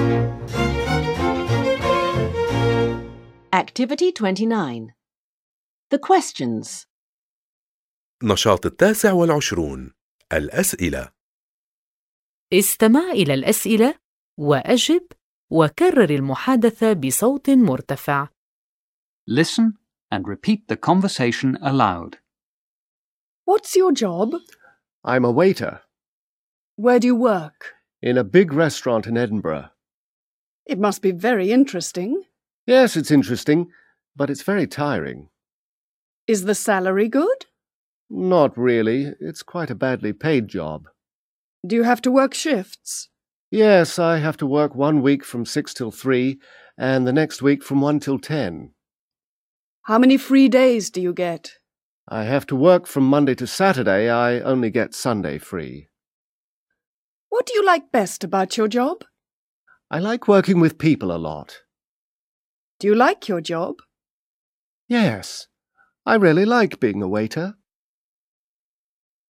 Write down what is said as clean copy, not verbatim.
Activity 29. The questions. نشاط 29. الأسئلة. استمع إلى الأسئلة وأجب وكرر المحادثة بصوت مرتفع. Listen and repeat the conversation aloud. What's your job? I'm a waiter Where do you work? in a big restaurant in Edinburgh. It must be very interesting. Yes, it's interesting, but it's very tiring. Is the salary good? Not really. It's quite a badly paid job. Do you have to work shifts? Yes, I have to work 1 week from 6 till 3 and the next week from 1 till 10. How many free days do you get? I have to work from Monday to Saturday. I only get Sunday free. What do you like best about your job? I like working with people a lot. Do you like your job? Yes, I really like being a waiter.